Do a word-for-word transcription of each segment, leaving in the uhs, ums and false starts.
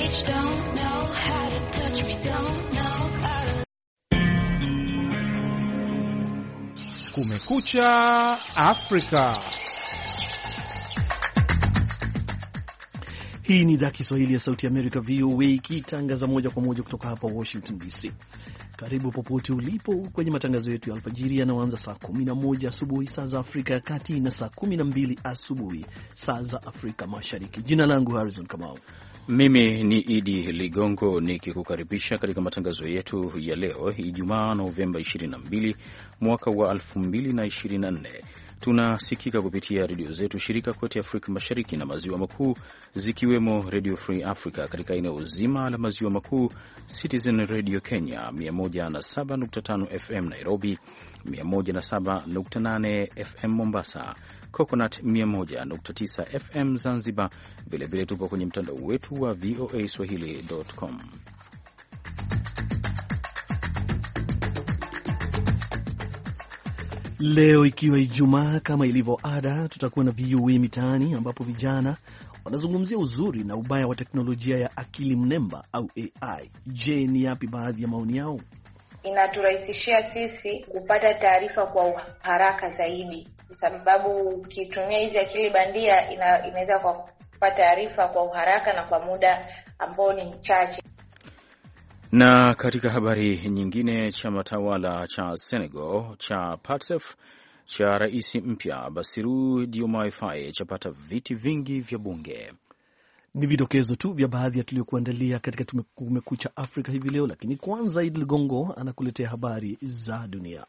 touch, don't know how to touch me, don't know how to... Kumekucha Afrika. Hii ni idhaa Kiswahili ya Sauti ya Amerika, V O A, ikitangaza moja kwa moja kutoka hapa Washington D C. Karibu popote ulipo kwenye matangazo yetu ya alfajiri yanayoanza saa kumi na moja asubuhi saa za Afrika ya Kati na saa kumi na mbili asubuhi saa za Afrika Mashariki. Jina langu Harrison Kamau. Mimi ni Idi Ligongo nikikukaribisha katika matangazo yetu ya leo Ijumaa Novemba ishirini na mbili mwaka wa elfu mbili na ishirini na nne. Tunasikika kupitia redio zetu shirika kote Afrika Mashariki na Maziwa Makuu, zikiwemo Radio Free Africa katika eneo zima la Maziwa Makuu, Citizen Radio Kenya mia moja na saba nukta tano F M Nairobi, mia moja na saba nukta nane F M Mombasa, Coconut mia moja nukta tisa F M Zanzibar. Vilevile tupo kwenye mtandao wetu wa V O A swahili dot com. Leo ikiwa Ijumaa, kama ilivyo ada, tutakuwa na V O A Mitaani, ambapo vijana wanazungumzia uzuri na ubaya wa teknolojia ya akili mnemba au A I. Je, ni yapi baadhi ya maoni yao? Inaturahisishia sisi kupata taarifa kwa haraka zaidi, kwa sababu ukitumia hizi akili bandia ina, inaweza kupata taarifa kwa haraka na kwa muda ambao ni mchache. Na katika habari nyingine, chama tawala cha Senegal cha P A T S E F cha rais mpya Bassirou Diomaye Faye chapata viti vingi vya bunge. Ni vidokezo tu vya baadhi ya tuliokuandalia katika Kumekucha Afrika hivi leo, lakini kwanza Idi Ligongo anakuletea habari za dunia.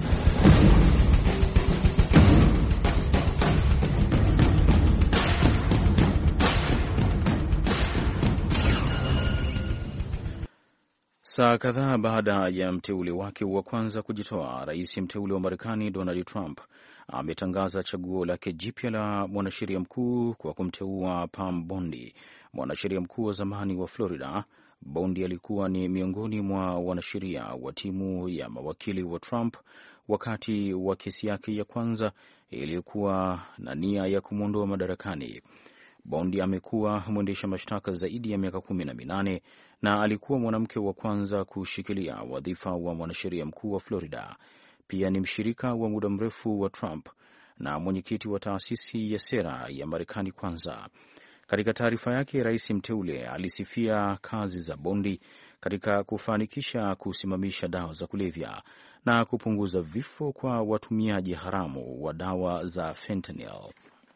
Saa kadhaa baada ya mteule wake wa kwanza kujitoa, rais mteule wa Marekani Donald Trump ametangaza chaguo lake jipya la mwanasheria mkuu kwa kumteua Pam Bondi, mwanasheria mkuu wa zamani wa Florida. Bondi alikuwa ni miongoni mwa wanasheria wa timu ya mawakili wa Trump wakati wa kesi yake ya kwanza iliyokuwa na nia ya kumwondoa madarakani. Bondi amekuwa mwendesha mashtaka zaidi ya miaka kumi na minane na alikuwa mwanamke wa kwanza kushikilia wadhifa wa mwanasheria mkuu wa Florida. Pia ni mshirika wa muda mrefu wa Trump na mwenyekiti wa taasisi ya sera ya Marekani Kwanza. Katika taarifa yake, rais mteule alisifia kazi za Bondi katika kufanikisha kusimamisha dawa za kulevya na kupunguza vifo kwa watumiaji haramu wa dawa za fentanyl.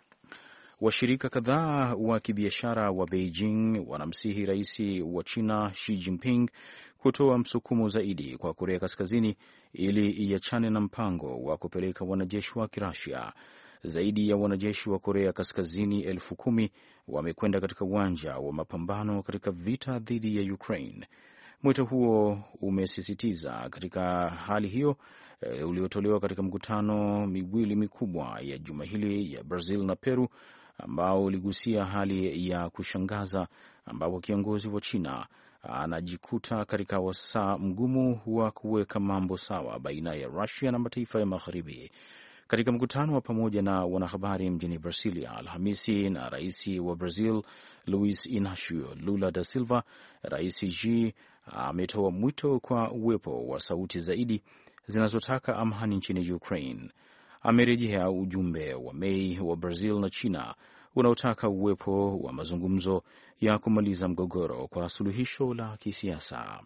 Washirika kadhaa wa kibiashara wa Beijing wanamsihi rais wa China Xi Jinping kutoa msukumo zaidi kwa Korea Kaskazini ili iachane na mpango wa kupeleka wanajeshi wa Kirasia. Zaidi ya wanajeshi wa Korea Kaskazini elfu kumi wamekwenda katika uwanja wa mapambano katika vita dhidi ya Ukraine. Mwito huo umesisitiza katika hali hiyo e, uliotolewa katika mkutano miwili mikubwa ya juma hili ya Brazil na Peru, ambao uligusia hali ya kushangaza ambapo kiongozi wa China anajikuta katika wasaa mgumu wa kuweka mambo sawa baina ya Russia na mataifa ya Magharibi. Katika mkutano wa pamoja na wanahabari mjini Brasilia Alhamisi na rais wa Brazil Luiz Inacio Lula da Silva, rais Xi ametoa mwito kwa uwepo wa sauti zaidi zinazotaka amani nchini Ukraine. Amerejea ujumbe wa Mei wa Brazil na China unaotaka uwepo wa mazungumzo ya kumaliza mgogoro kwa suluhisho la kisiasa.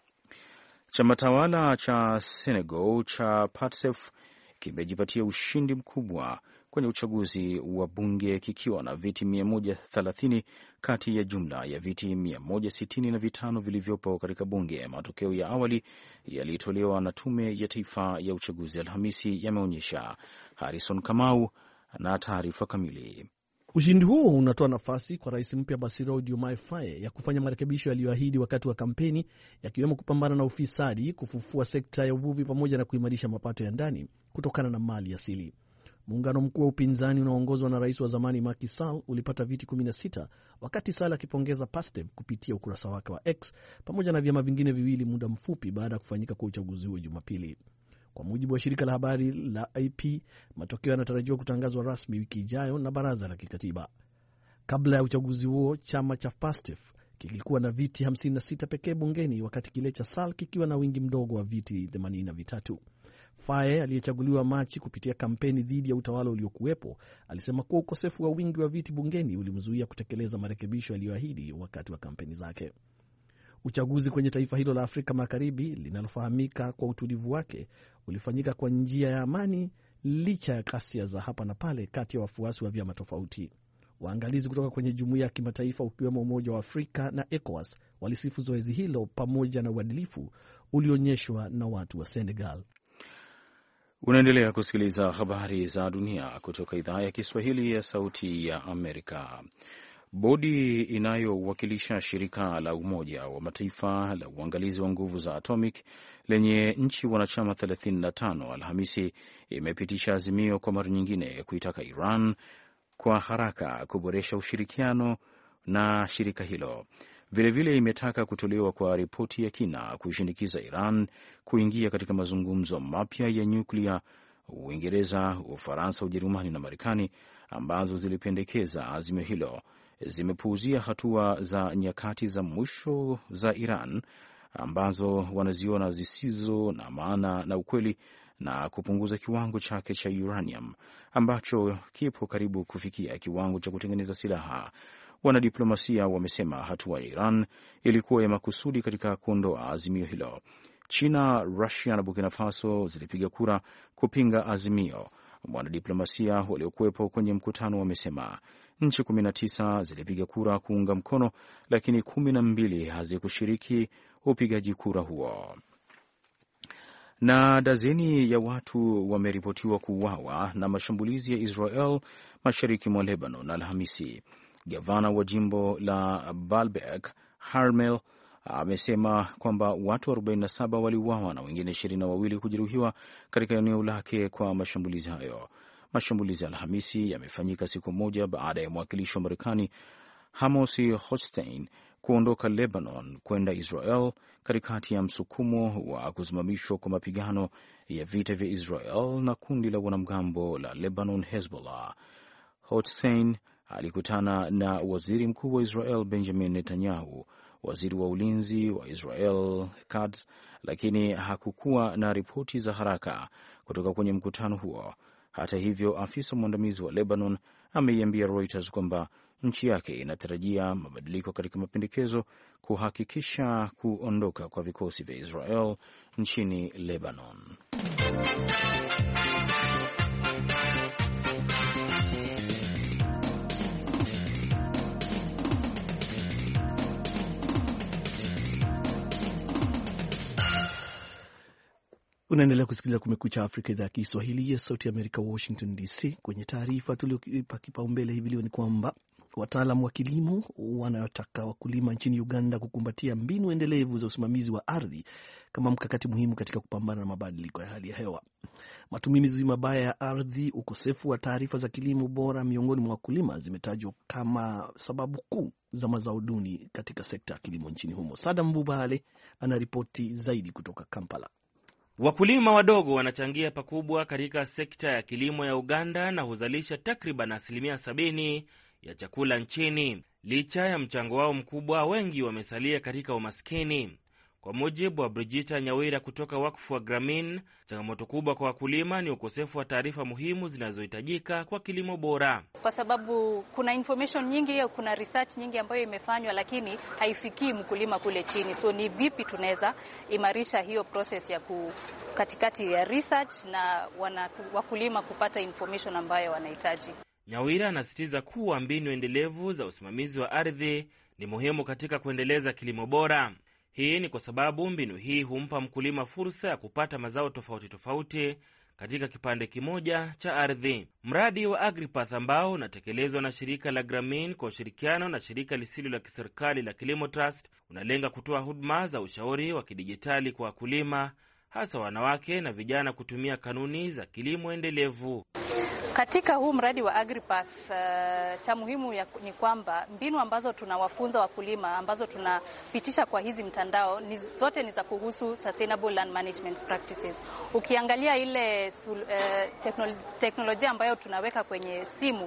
Chama tawala cha Senegal cha P A T S E F kimejipatia ushindi mkubwa kwenye uchaguzi wa bunge kikiwa na viti mia moja thelathini kati ya jumla ya viti mia moja sitini na vitano vilivyopo katika bunge. Matokeo ya awali yalitolewa na Tume ya Taifa ya Uchaguzi Alhamisi yameonyesha. Harrison Kamau na taarifa kamili. Ushindi huo unatoa nafasi kwa rais mpya Bassirou Diomaye Faye ya kufanya marekebisho yaliyoahidi wakati wa kampeni, yakiwemo kupambana na ufisadi, kufufua sekta ya uvuvi pamoja na kuimarisha mapato ya ndani kutokana na mali asili. Muungano mkuu wa upinzani unaoongozwa na rais wa zamani Macky Sall ulipata viti kumi na sita, wakati Sall akipongeza P A S T E F kupitia ukurasa wake wa X pamoja na vyama vingine viwili muda mfupi baada ya kufanyika kwa uchaguzi huo Jumapili. Kwa mujibu wa shirika la habari la A P, matokeo yanatarajiwa kutangazwa rasmi wiki ijayo na baraza la kikatiba. Kabla ya uchaguzi huo, chama cha P A S T E F kilikuwa na viti hamsini na sita pekee bungeni, wakati kile cha S A L kikiwa na wingi mdogo wa viti themanini na vitatu. Faye aliyechaguliwa Machi kupitia kampeni dhidi ya utawala uliokuwepo alisema kuwa ukosefu wa wingi wa viti bungeni ulimzuia kutekeleza marekebisho aliyoahidi wakati wa kampeni zake. Uchaguzi kwenye taifa hilo la Afrika Magharibi linalofahamika kwa utulivu wake ulifanyika kwa njia ya amani licha ya ghasia za hapa na pale kati ya wafuasi wa vyama tofauti. Waangalizi kutoka kwenye jumuiya ya kimataifa ukiwemo Umoja wa Afrika na ECOWAS walisifu zoezi hilo pamoja na uadilifu ulionyeshwa na watu wa Senegal. Unaendelea kusikiliza habari za dunia kutoka idhaa ya Kiswahili ya Sauti ya Amerika. Bodi inayowakilisha shirika la Umoja wa Mataifa la uangalizi wa nguvu za atomic lenye nchi wanachama thelathini na tano Alhamisi imepitisha azimio kwa mara nyingine kuitaka Iran kwa haraka kuboresha ushirikiano na shirika hilo. Vilevile imetaka kutolewa kwa ripoti ya kina kuishinikiza Iran kuingia katika mazungumzo mapya ya nyuklia. Uingereza, Ufaransa, Ujerumani na Marekani ambazo zilipendekeza azimio hilo zimepuuzia hatua za nyakati za mwisho za Iran ambazo wanaziona zisizo na maana na ukweli, na kupunguza kiwango chake cha uranium ambacho kipo karibu kufikia kiwango cha kutengeneza silaha. Wanadiplomasia wamesema hatua ya Iran ilikuwa ya makusudi katika kuondoa azimio hilo. China, Russia na Burkina Faso zilipiga kura kupinga azimio. Wanadiplomasia waliokuwepo kwenye mkutano wamesema nchi kumi na tisa zilipiga kura kuunga mkono, lakini kumi na mbili hazikushiriki upigaji kura huo. Na dazeni ya watu wameripotiwa kuuawa na mashambulizi ya Israel mashariki mwa Lebanon Alhamisi. Gavana wa jimbo la Baalbek Harmel amesema kwamba watu arobaini na saba waliuawa na wengine ishirini na wawili kujeruhiwa katika eneo lake kwa mashambulizi hayo. Mashambulizi ya Alhamisi yamefanyika siku moja baada ya mwakilishi wa Marekani Amos Hochstein kuondoka Lebanon kwenda Israel katikati ya msukumo wa kusimamishwa kwa mapigano ya vita vya Israel na kundi la wanamgambo la Lebanon Hezbollah. Hochstein alikutana na waziri mkuu wa Israel Benjamin Netanyahu, waziri wa ulinzi wa Israel Katz, lakini hakukuwa na ripoti za haraka kutoka kwenye mkutano huo. Hata hivyo, afisa mwandamizi wa Lebanon ameiambia Reuters kwamba nchi yake inatarajia mabadiliko katika mapendekezo kuhakikisha kuondoka kwa vikosi vya Israel nchini Lebanon. Unaendelea kusikiliza Kumekucha Afrika, idhaa ya Kiswahili ya Sauti ya Amerika, Washington D C. Kwenye taarifa tulioipa kipaumbele hivi leo ni kwamba wataalam wa kilimo wanayotaka wakulima nchini Uganda kukumbatia mbinu endelevu za usimamizi wa ardhi kama mkakati muhimu katika kupambana na mabadiliko ya hali ya hewa. Matumizi mabaya ya ardhi, ukosefu wa taarifa za kilimo bora miongoni mwa wakulima zimetajwa kama sababu kuu za mazao duni katika sekta ya kilimo nchini humo. Sadam Bubale anaripoti zaidi kutoka Kampala. Wakulima wadogo wanachangia pakubwa katika sekta ya kilimo ya Uganda na huzalisha takriban asilimia sabini ya chakula nchini. Licha ya mchango wao mkubwa, wengi wamesalia katika umaskini. Kwa mujibu wa Brigita Nyawira kutoka wakfu wa Grameen, changamoto kubwa kwa wakulima ni ukosefu wa taarifa muhimu zinazohitajika kwa kilimo bora. Kwa sababu kuna information nyingi, kuna research nyingi ambayo imefanywa lakini haifikii mkulima kule chini. So ni vipi tunaweza imarisha hiyo process ya ku katikati ya research na wana, wakulima kupata information ambayo wanahitaji. Nyawira anasisitiza kuwa mbinu endelevu za usimamizi wa ardhi ni muhimu katika kuendeleza kilimo bora. Hii ni kwa sababu mbinu hii humpa mkulima fursa ya kupata mazao tofauti tofauti katika kipande kimoja cha ardhi. Mradi wa AgriPath ambao unatekelezwa na shirika la Grameen kwa ushirikiano na shirika lisilo la kiserikali la Kilimo Trust unalenga kutoa huduma za ushauri wa kidijitali kwa wakulima, hasa wanawake na vijana, kutumia kanuni za kilimo endelevu. Katika huu mradi wa AgriPath, uh, cha muhimu ya, ni kwamba mbinu ambazo tunawafunza wakulima ambazo tunapitisha kwa hizi mtandao ni zote ni za kuhusu sustainable land management practices. Ukiangalia ile uh, teknolo, teknolojia ambayo tunaweka kwenye simu,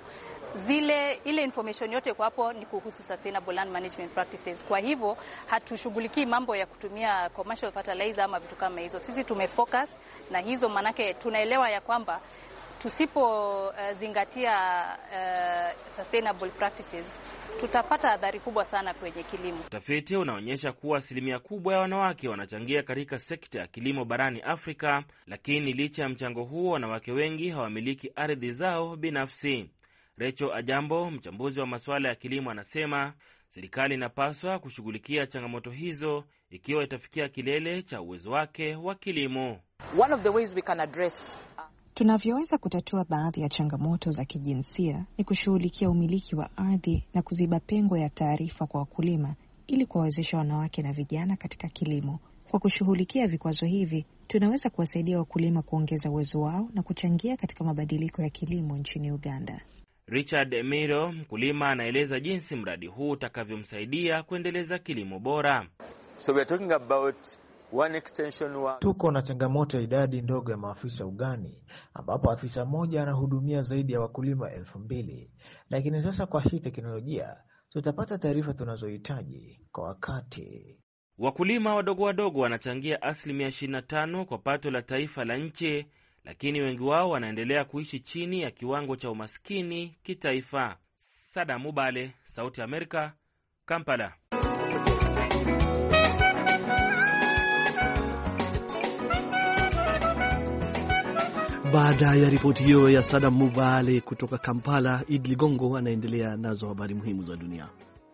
zile ile information yote kwa hapo ni kuhusu sustainable land management practices. Kwa hivyo hatushughulikii mambo ya kutumia commercial fertilizer ama vitu kama hizo. Sisi tumefocus na hizo, manake tunaelewa ya kwamba tusipozingatia uh, uh, sustainable practices tutapata adhari kubwa sana kwenye kilimo. Utafiti unaonyesha kuwa asilimia kubwa ya wanawake wanachangia katika sekta ya kilimo barani Afrika, lakini licha ya mchango huo, wanawake wengi hawamiliki ardhi zao binafsi. Recho Ajambo, mchambuzi wa masuala ya kilimo, anasema serikali inapaswa kushughulikia changamoto hizo ikiwa itafikia kilele cha uwezo wake wa kilimo. One of the ways we can address Tunavyoweza kutatua baadhi ya changamoto za kijinsia ni kushughulikia umiliki wa ardhi na kuziba pengo ya taarifa kwa wakulima ili kuwawezesha wanawake na vijana katika kilimo. Kwa kushughulikia vikwazo hivi, tunaweza kuwasaidia wakulima kuongeza uwezo wao na kuchangia katika mabadiliko ya kilimo nchini Uganda. Richard Emiro, mkulima, anaeleza jinsi mradi huu utakavyomsaidia kuendeleza kilimo bora. So we are talking about one extension one. Tuko na changamoto ya idadi ndogo ya maafisa ugani, ambapo afisa mmoja anahudumia zaidi ya wakulima elfu mbili. Lakini sasa kwa hii teknolojia, tutapata taarifa tunazohitaji kwa wakati. Wakulima wadogo wadogo wanachangia asilimia ishirini na tano kwa pato la taifa la nchi, lakini wengi wao wanaendelea kuishi chini ya kiwango cha umaskini kitaifa. Sada Mubale, Sauti ya Amerika, Kampala. Baada ya ripoti hiyo ya Sada Mubale kutoka Kampala, Idli Gongo anaendelea nazo habari muhimu za dunia.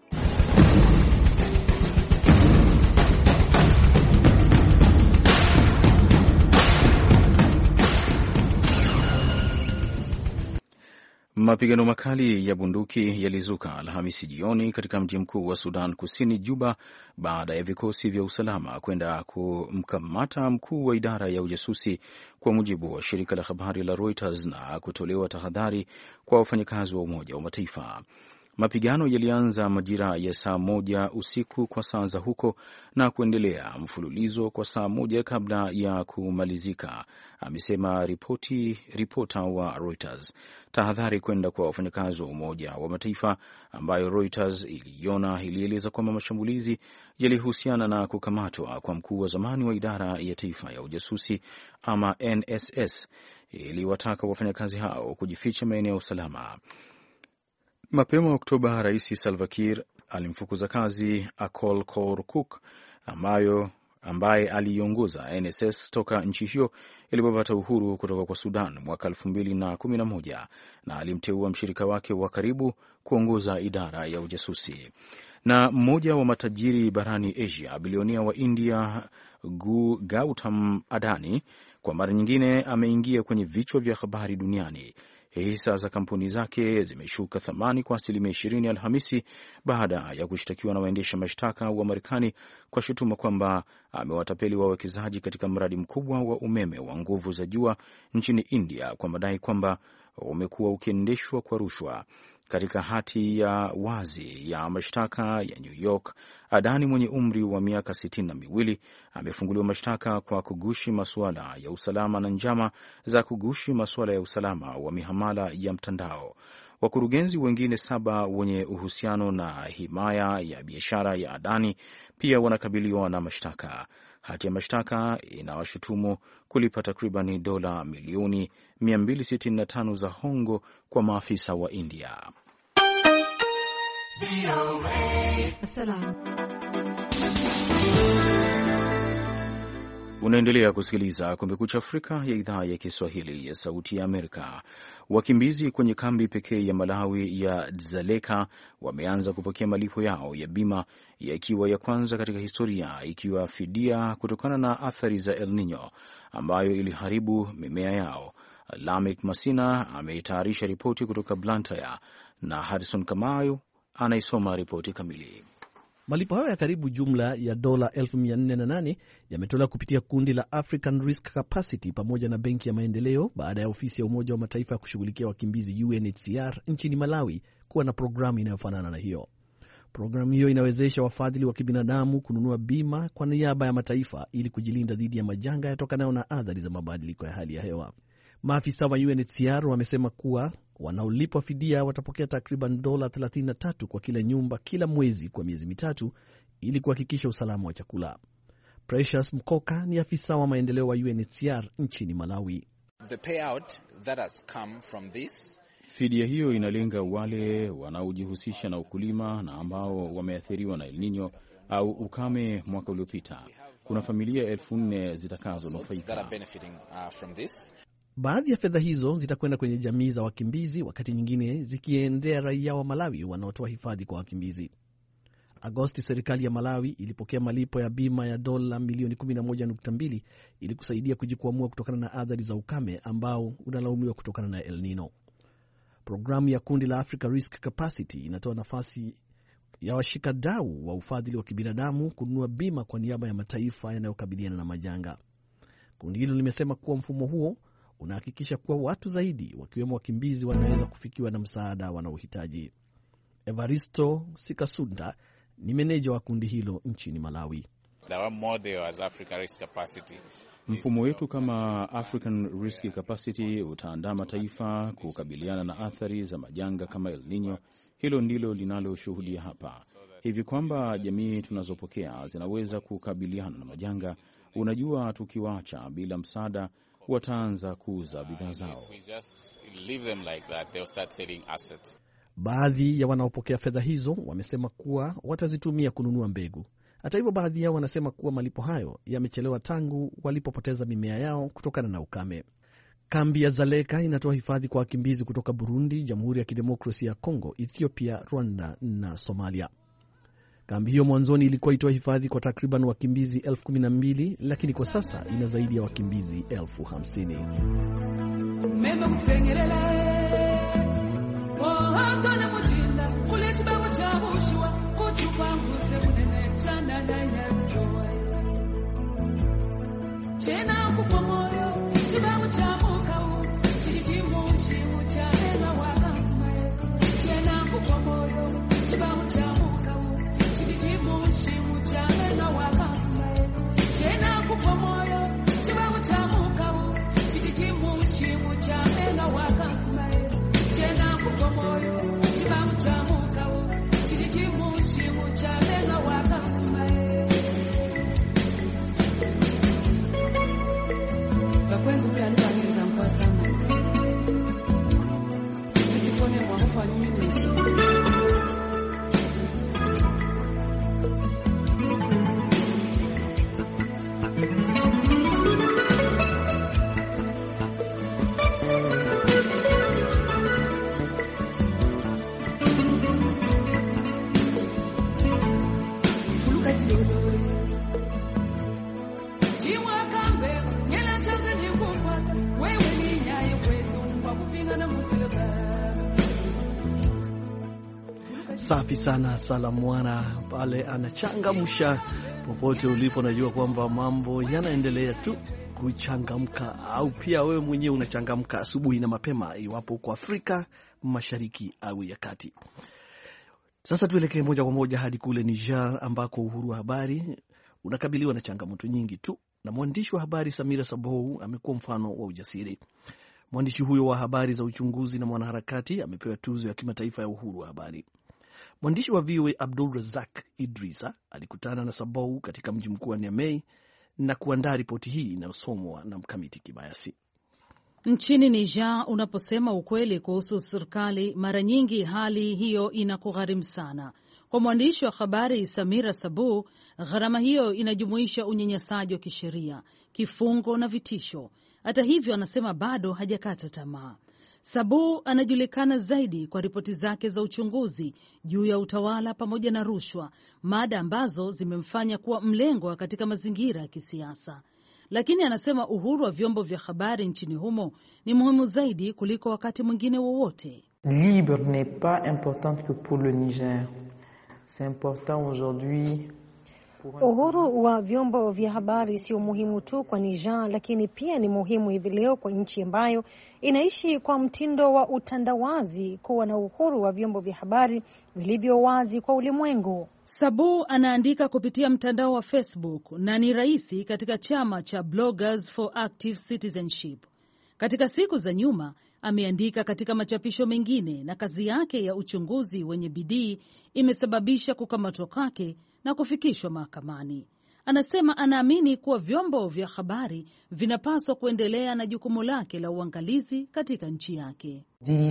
Mapigano makali ya bunduki yalizuka Alhamisi jioni katika mji mkuu wa Sudan Kusini, Juba, baada ya vikosi vya usalama kwenda kumkamata mkuu wa idara ya ujasusi, kwa mujibu wa shirika la habari la Reuters, na kutolewa tahadhari kwa wafanyakazi wa Umoja wa Mataifa. Mapigano yalianza majira ya saa moja usiku kwa saa za huko na kuendelea mfululizo kwa saa moja kabla ya kumalizika, amesema ripoti ripota wa Reuters. Tahadhari kwenda kwa wafanyakazi wa Umoja wa Mataifa ambayo Reuters iliona ilieleza kwamba mashambulizi yalihusiana na kukamatwa kwa mkuu wa zamani wa idara ya taifa ya ujasusi ama N S S, iliwataka wafanyakazi hao kujificha maeneo salama. Mapema Oktoba, Rais Salva Kiir alimfukuza kazi Akol Kor Kuk ambayo ambaye aliongoza N S S toka nchi hiyo ilipopata uhuru kutoka kwa Sudan mwaka elfu mbili na kumi na moja, na alimteua mshirika wake wa karibu kuongoza idara ya ujasusi. Na mmoja wa matajiri barani Asia, bilionia wa India Gautam Adani, kwa mara nyingine ameingia kwenye vichwa vya habari duniani. Hisa za kampuni zake zimeshuka thamani kwa asilimia ishirini Alhamisi baada ya kushtakiwa na waendesha mashtaka wa Marekani kwa shutuma kwamba amewatapeli wawekezaji katika mradi mkubwa wa umeme wa nguvu za jua nchini India kwa madai kwamba umekuwa ukiendeshwa kwa rushwa. Katika hati ya wazi ya mashtaka ya New York, Adani mwenye umri wa miaka sitini na miwili amefunguliwa mashtaka kwa kugushi masuala ya usalama na njama za kugushi masuala ya usalama wa mihamala ya mtandao. Wakurugenzi wengine saba wenye uhusiano na himaya ya biashara ya Adani pia wanakabiliwa na mashtaka. Hati ya mashtaka inawashutumu kulipa takriban dola milioni mia mbili sitini na tano za hongo kwa maafisa wa India. Unaendelea kusikiliza Kumekucha Afrika ya idhaa ya Kiswahili ya Sauti ya Amerika. Wakimbizi kwenye kambi pekee ya Malawi ya Dzaleka wameanza kupokea malipo yao ya bima, yakiwa ya kwanza katika historia, ikiwa fidia kutokana na athari za El Nino ambayo iliharibu mimea yao. Lamek Masina ameitayarisha ripoti kutoka Blantyre na Harrison Kamau anaisoma ripoti kamili. Malipo hayo ya karibu jumla ya dola elfu mia nne na nane yametolewa kupitia kundi la African Risk Capacity pamoja na Benki ya Maendeleo baada ya ofisi ya Umoja wa Mataifa ya kushughulikia wakimbizi U N H C R nchini Malawi kuwa na programu inayofanana na hiyo. Programu hiyo inawezesha wafadhili wa kibinadamu kununua bima kwa niaba ya mataifa ili kujilinda dhidi ya majanga yatokanayo na athari za mabadiliko ya hali ya hewa. Maafisa wa U N H C R wamesema kuwa Wanaolipwa fidia watapokea takriban dola thelathini na tatu kwa kila nyumba kila mwezi kwa miezi mitatu ili kuhakikisha usalama wa chakula. Precious Mkoka ni afisa wa maendeleo wa U N H C R nchini Malawi. The payout that has come from this, fidia hiyo inalenga wale wanaojihusisha na ukulima na ambao wameathiriwa na El Nino au ukame mwaka uliopita. Kuna familia elfu nne zitakazonufaika. Baadhi ya fedha hizo zitakwenda kwenye jamii za wakimbizi, wakati nyingine zikiendea raia wa Malawi wanaotoa hifadhi kwa wakimbizi. Agosti, serikali ya Malawi ilipokea malipo ya bima ya dola milioni kumi na moja nukta mbili ili kusaidia kujikwamua kutokana na athari za ukame ambao unalaumiwa kutokana na El Nino. Programu ya kundi la Africa Risk Capacity inatoa nafasi ya washikadau wa ufadhili wa kibinadamu kununua bima kwa niaba ya mataifa yanayokabiliana na majanga. Kundi hilo limesema kuwa mfumo huo unahakikisha kuwa watu zaidi, wakiwemo wakimbizi, wanaweza kufikiwa na msaada wanaohitaji. Evaristo Sikasunda ni meneja wa kundi hilo nchini Malawi. Mfumo wetu kama African Risk Capacity utaandaa mataifa kukabiliana na athari za majanga kama El Nino. Hilo ndilo linaloshuhudia hapa, hivi kwamba jamii tunazopokea zinaweza kukabiliana na majanga. Unajua, tukiwaacha bila msaada wataanza kuuza bidhaa zao. Baadhi ya wanaopokea fedha hizo wamesema kuwa watazitumia kununua mbegu. Hata hivyo, baadhi yao wanasema kuwa malipo hayo yamechelewa tangu walipopoteza mimea yao kutokana na ukame. Kambi ya Zaleka inatoa hifadhi kwa wakimbizi kutoka Burundi, Jamhuri ya Kidemokrasia ya Kongo, Ethiopia, Rwanda na Somalia. Kambi hiyo mwanzoni ilikuwa itoa hifadhi kwa takriban wakimbizi elfu kumi na mbili, lakini kwa sasa ina zaidi ya wakimbizi elfu hamsini. Safi sana Salamwana pale anachangamsha. Popote ulipo, najua kwamba mambo yanaendelea tu kuchangamka, au pia wewe mwenyewe unachangamka asubuhi na mapema, iwapo uko Afrika Mashariki au ya Kati. Sasa tuelekee moja kwa moja hadi kule Niger, ambako uhuru wa habari unakabiliwa na changamoto nyingi tu, na mwandishi wa habari Samira Sabou amekuwa mfano wa ujasiri. Mwandishi huyo wa habari za uchunguzi na mwanaharakati amepewa tuzo ya kimataifa ya uhuru wa habari. Mwandishi wa V O A Abdul Razak Idrisa alikutana na Sabou katika mji mkuu wa Niamey na kuandaa ripoti hii inayosomwa na Mkamiti Kibayasi. Nchini Niger, unaposema ukweli kuhusu serikali, mara nyingi hali hiyo inakugharimu sana. Kwa mwandishi wa habari Samira Sabou, gharama hiyo inajumuisha unyanyasaji wa kisheria, kifungo na vitisho. Hata hivyo, anasema bado hajakata tamaa. Sabou anajulikana zaidi kwa ripoti zake za uchunguzi juu ya utawala pamoja na rushwa, mada ambazo zimemfanya kuwa mlengwa katika mazingira ya kisiasa. Lakini anasema uhuru wa vyombo vya habari nchini humo ni muhimu zaidi kuliko wakati mwingine wowote. Libre n'est pas important que pour le Niger. C'est important aujourd'hui. Uhuru wa vyombo vya habari sio muhimu tu kwa Niger, lakini pia ni muhimu hivi leo kwa nchi ambayo inaishi kwa mtindo wa utandawazi kuwa na uhuru wa vyombo vya habari vilivyo wazi kwa ulimwengu. Sabou anaandika kupitia mtandao wa Facebook na ni raisi katika chama cha Bloggers for Active Citizenship. Katika siku za nyuma ameandika katika machapisho mengine, na kazi yake ya uchunguzi wenye bidii imesababisha kukamatwa kwake na kufikishwa mahakamani. Anasema anaamini kuwa vyombo vya habari vinapaswa kuendelea na jukumu lake la uangalizi katika nchi yake.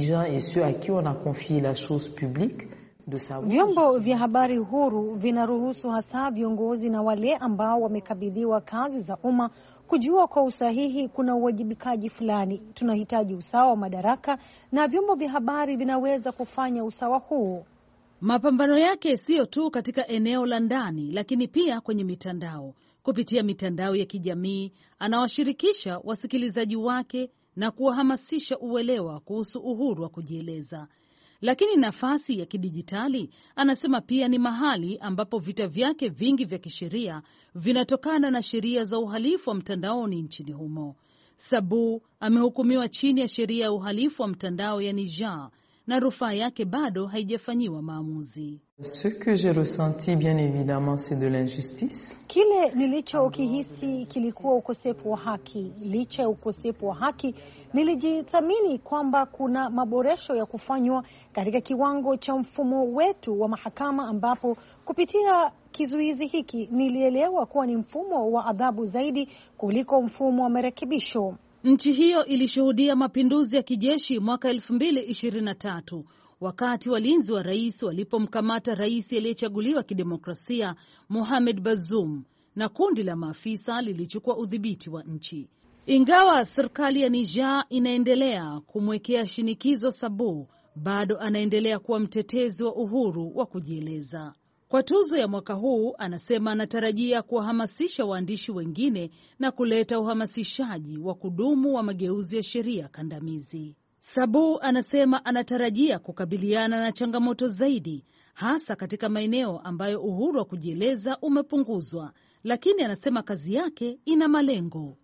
Vyombo vya habari huru vinaruhusu hasa viongozi na wale ambao wamekabidhiwa kazi za umma kujua kwa usahihi kuna uwajibikaji fulani. Tunahitaji usawa wa madaraka na vyombo vya habari vinaweza kufanya usawa huo. Mapambano yake siyo tu katika eneo la ndani, lakini pia kwenye mitandao. Kupitia mitandao ya kijamii, anawashirikisha wasikilizaji wake na kuwahamasisha uelewa kuhusu uhuru wa kujieleza. Lakini nafasi ya kidijitali, anasema, pia ni mahali ambapo vita vyake vingi vya kisheria vinatokana na sheria za uhalifu wa mtandaoni nchini humo. Sabu amehukumiwa chini ya sheria ya uhalifu wa mtandao ya Niger, na rufaa yake bado haijafanyiwa maamuzi. Ce que j'ai ressenti bien évidemment c'est de l'injustice. Kile nilichokihisi kilikuwa ukosefu wa haki. Licha ya ukosefu wa haki, nilijithamini kwamba kuna maboresho ya kufanywa katika kiwango cha mfumo wetu wa mahakama, ambapo kupitia kizuizi hiki nilielewa kuwa ni mfumo wa adhabu zaidi kuliko mfumo wa marekebisho. Nchi hiyo ilishuhudia mapinduzi ya kijeshi mwaka elfu mbili ishirini na tatu wakati walinzi wa rais walipomkamata rais aliyechaguliwa kidemokrasia Mohamed Bazoum, na kundi la maafisa lilichukua udhibiti wa nchi. Ingawa serikali ya Niger inaendelea kumwekea shinikizo Sabu, bado anaendelea kuwa mtetezi wa uhuru wa kujieleza. Kwa tuzo ya mwaka huu, anasema anatarajia kuwahamasisha waandishi wengine na kuleta uhamasishaji wa kudumu wa mageuzi ya sheria kandamizi. Sabu anasema anatarajia kukabiliana na changamoto zaidi, hasa katika maeneo ambayo uhuru wa kujieleza umepunguzwa, lakini anasema kazi yake ina malengo.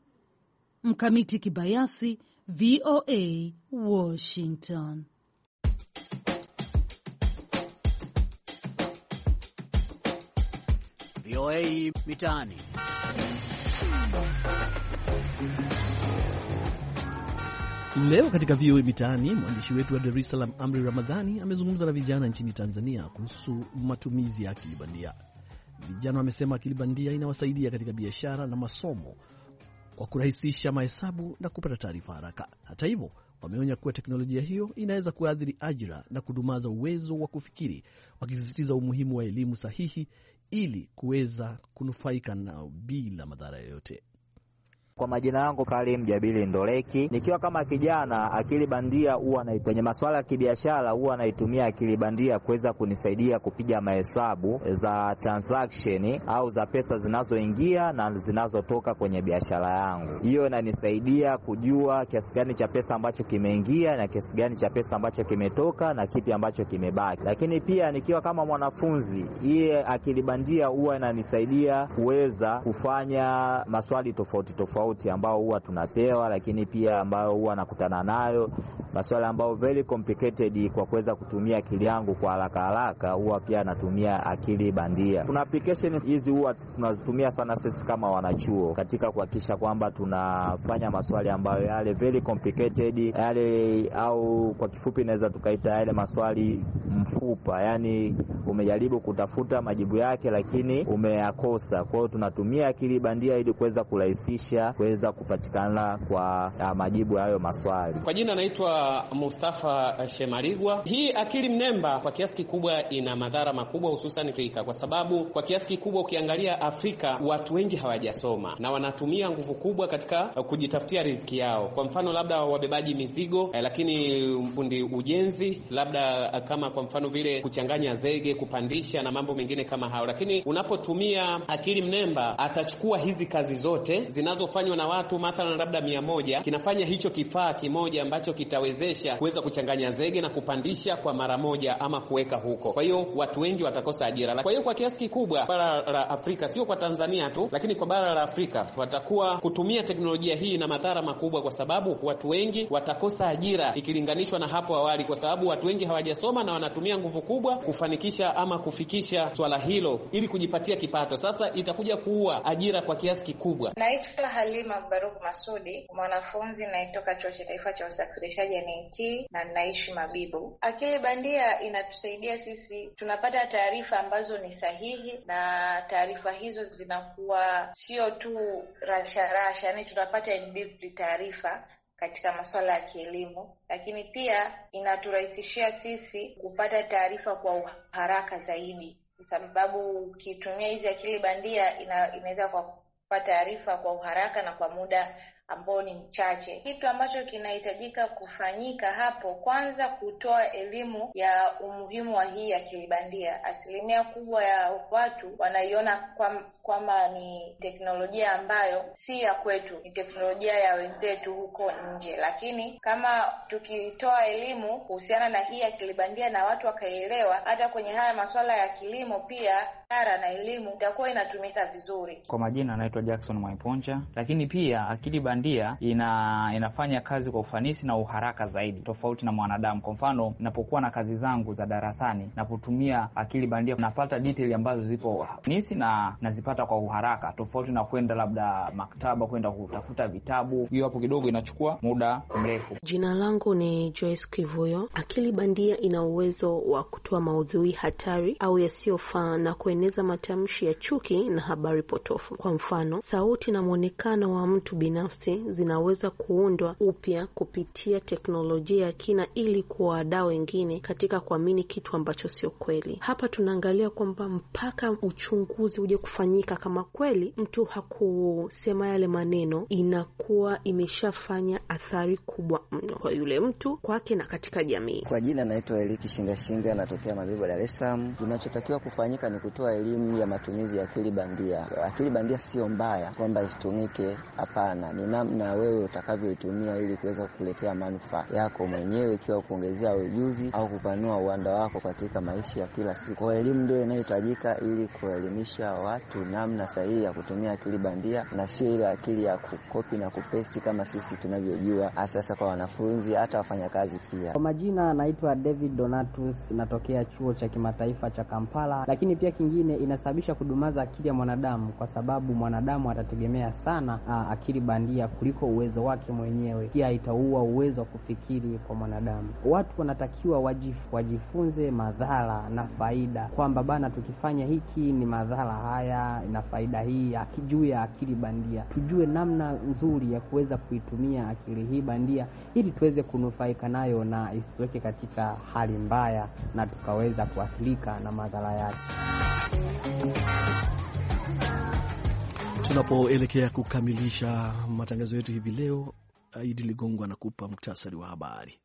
Mkamiti Kibayasi, V O A, Washington. V O A Mitaani. Leo katika V O A Mitaani, mwandishi wetu wa Dar es Salaam Amri Ramadhani amezungumza na vijana nchini Tanzania kuhusu matumizi ya akili bandia. Vijana wamesema akili bandia inawasaidia katika biashara na masomo kwa kurahisisha mahesabu na kupata taarifa haraka. Hata hivyo, wameonya kuwa teknolojia hiyo inaweza kuathiri ajira na kudumaza uwezo wa kufikiri, wakisisitiza umuhimu wa elimu sahihi ili kuweza kunufaika nao bila madhara yoyote. Kwa majina yangu Karim Jabili Ndoleki, nikiwa kama kijana, akili bandia huwa na kwenye masuala ya kibiashara huwa naitumia akili bandia kuweza kunisaidia kupiga mahesabu za transaction au za pesa zinazoingia na zinazotoka kwenye biashara yangu. Hiyo inanisaidia kujua kiasi gani cha pesa ambacho kimeingia na kiasi gani cha pesa ambacho kimetoka na kipi ambacho kimebaki. Lakini pia nikiwa kama mwanafunzi, hii akili bandia huwa inanisaidia kuweza kufanya maswali tofauti tofauti ambao huwa tunapewa, lakini pia ambao huwa nakutana nayo, masuala ambao very complicated, kwa kuweza kutumia akili yangu kwa haraka haraka huwa pia natumia akili bandia. Kuna application hizi huwa tunazitumia sana sisi kama wanachuo katika kuhakikisha kwamba tunafanya maswali ambayo yale very complicated, yale au kwa kifupi naweza tukaita yale maswali mfupa, yani umejaribu kutafuta majibu yake lakini umeyakosa. Kwa hiyo tunatumia akili bandia ili kuweza kurahisisha kuweza kupatikana kwa uh, majibu hayo maswali. Kwa jina naitwa Mustafa Shemarigwa. Hii akili mnemba kwa kiasi kikubwa ina madhara makubwa, hususan Afrika, kwa sababu kwa kiasi kikubwa ukiangalia Afrika watu wengi hawajasoma na wanatumia nguvu kubwa katika uh, kujitafutia riziki yao. Kwa mfano labda wabebaji mizigo, uh, lakini fundi ujenzi, labda uh, kama kwa mfano vile kuchanganya zege, kupandisha na mambo mengine kama hayo. Lakini unapotumia akili mnemba, atachukua hizi kazi zote zinazofanywa na watu mathalan labda mia moja, kinafanya hicho kifaa kimoja ambacho kitawezesha kuweza kuchanganya zege na kupandisha kwa mara moja ama kuweka huko. Kwa hiyo watu wengi watakosa ajira. Kwa hiyo kwa kiasi kikubwa bara la Afrika, sio kwa Tanzania tu, lakini kwa bara la Afrika watakuwa kutumia teknolojia hii na madhara makubwa, kwa sababu watu wengi watakosa ajira ikilinganishwa na hapo awali, kwa sababu watu wengi hawajasoma na wanatumia nguvu kubwa kufanikisha ama kufikisha swala hilo ili kujipatia kipato. Sasa itakuja kuua ajira kwa kiasi kikubwa. Naitwa Halima Baruk Masudi, mwanafunzi naitoka Chuo cha Taifa cha Usafirishaji N I T na ninaishi Mabibo. Akili bandia inatusaidia sisi, tunapata taarifa ambazo ni sahihi, na taarifa hizo zinakuwa sio tu rasharasha, yani tunapata in-depth taarifa katika masuala ya kielimu, lakini pia inaturahisishia sisi kupata taarifa kwa haraka zaidi, kwa sababu ukitumia hizi akili bandia ina, inaweza kupata taarifa kwa uharaka na kwa muda ambao ni mchache. Kitu ambacho kinahitajika kufanyika hapo, kwanza kutoa elimu ya umuhimu wa hii akili bandia. Asilimia kubwa ya watu wanaiona kwamba ni teknolojia ambayo si ya kwetu, ni teknolojia ya wenzetu huko nje. Lakini kama tukitoa elimu kuhusiana na hii akili bandia na watu wakaelewa, hata kwenye haya masuala ya kilimo pia ara na elimu itakuwa inatumika vizuri. Kwa majina anaitwa Jackson Mwaiponja, lakini pia akili bandia ina inafanya kazi kwa ufanisi na uharaka zaidi tofauti na mwanadamu. Kwa mfano, ninapokuwa na kazi zangu za darasani na kutumia akili bandia, napata detail ambazo zipo nisi na nazipata kwa uharaka tofauti na kwenda labda maktaba kwenda kutafuta vitabu. Hiyo hapo kidogo inachukua muda mrefu. Jina langu ni Joyce Kivuyo. Akili bandia ina uwezo wa kutoa maudhui hatari au yasiyofaa na kueneza matamshi ya chuki na habari potofu. Kwa mfano, sauti na muonekano wa mtu binafsi zinaweza kuundwa upya kupitia teknolojia ya kina ili kuwadaa wengine katika kuamini kitu ambacho sio kweli. Hapa tunaangalia kwamba mpaka uchunguzi uje kufanyika kama kweli mtu hakusema yale maneno, inakuwa imeshafanya athari kubwa mno kwa yule mtu, kwake na katika jamii. Kwa jina naitwa Eliki Shingashinga, natokea Mabibo, Dar es Salaam. Kinachotakiwa kufanyika ni kutoa elimu ya matumizi ya akili bandia. Akili bandia sio mbaya kwamba isitumike, hapana. Ni namna wewe utakavyoitumia ili kuweza kukuletea manufaa yako mwenyewe, ikiwa kuongezea ujuzi au kupanua uwanda wako katika maisha ya kila siku. Kwa elimu ndio inayohitajika ili kuelimisha watu namna sahihi ya kutumia akili bandia, na sio ile akili ya kukopi na kupesti kama sisi tunavyojua, hasa kwa wanafunzi hata wafanyakazi pia. Kwa majina naitwa David Donatus, natokea Chuo cha Kimataifa cha Kampala. Lakini pia kingine inasababisha kudumaza akili ya mwanadamu, kwa sababu mwanadamu atategemea sana a, akili bandia kuliko uwezo wake mwenyewe. Pia itaua uwezo wa kufikiri kwa mwanadamu. Watu wanatakiwa wajif, wajifunze madhara na faida, kwamba bana tukifanya hiki ni madhara haya na faida hii. Akijua ya akili bandia, tujue namna nzuri ya kuweza kuitumia akili hii bandia ili tuweze kunufaika nayo na isiweke katika hali mbaya na tukaweza kuathirika na madhara yake. Tunapoelekea kukamilisha matangazo yetu hivi leo, Idi Ligongo anakupa muktasari wa habari.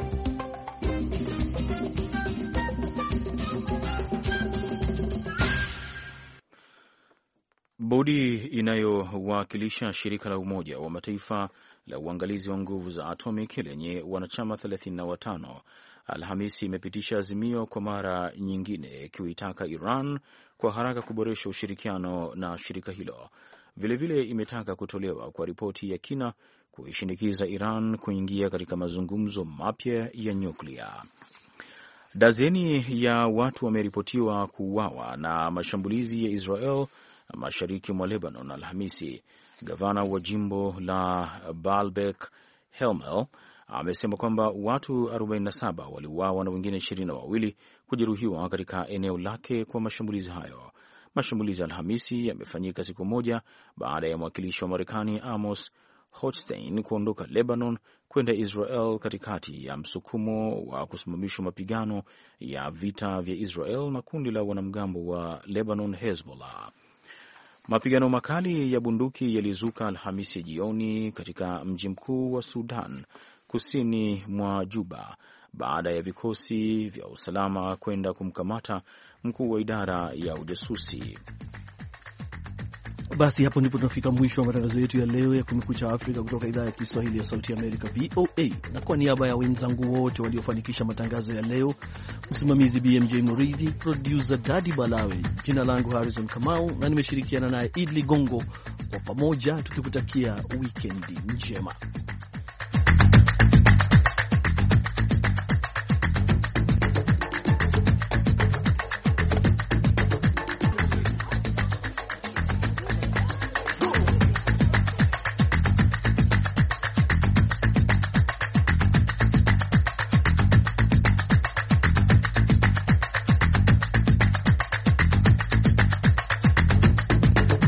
Bodi inayowakilisha shirika la Umoja wa Mataifa la uangalizi wa nguvu za atomic lenye wanachama thelathini na watano Alhamisi imepitisha azimio kwa mara nyingine ikiitaka Iran kwa haraka kuboresha ushirikiano na shirika hilo. Vilevile vile imetaka kutolewa kwa ripoti ya kina kuishindikiza Iran kuingia katika mazungumzo mapya ya nyuklia. Dazeni ya watu wameripotiwa kuuawa na mashambulizi ya Israel mashariki mwa Lebanon Alhamisi. Gavana wa jimbo la Baalbek Helmel amesema kwamba watu arobaini na saba waliuawa na wengine ishirini na wawili kujeruhiwa katika eneo lake kwa mashambulizi hayo. Mashambulizi ya Alhamisi yamefanyika siku moja baada ya mwakilishi wa Marekani Amos Hochstein kuondoka Lebanon kwenda Israel katikati ya msukumo wa kusimamishwa mapigano ya vita vya Israel na kundi la wanamgambo wa Lebanon Hezbollah. Mapigano makali ya bunduki yalizuka Alhamisi jioni katika mji mkuu wa Sudan, kusini mwa Juba, baada ya vikosi vya usalama kwenda kumkamata mkuu wa idara ya ujasusi. Basi hapo ndipo tunafika mwisho wa matangazo yetu ya leo ya Kumekucha Afrika kutoka idhaa ya Kiswahili ya Sauti ya Amerika, V O A. Na kwa niaba ya wenzangu wote waliofanikisha matangazo ya leo, msimamizi B M J Muridhi, producer Daddy Balawe, jina langu Harrison Kamau na nimeshirikiana naye Idli Gongo, kwa pamoja tukikutakia weekend njema.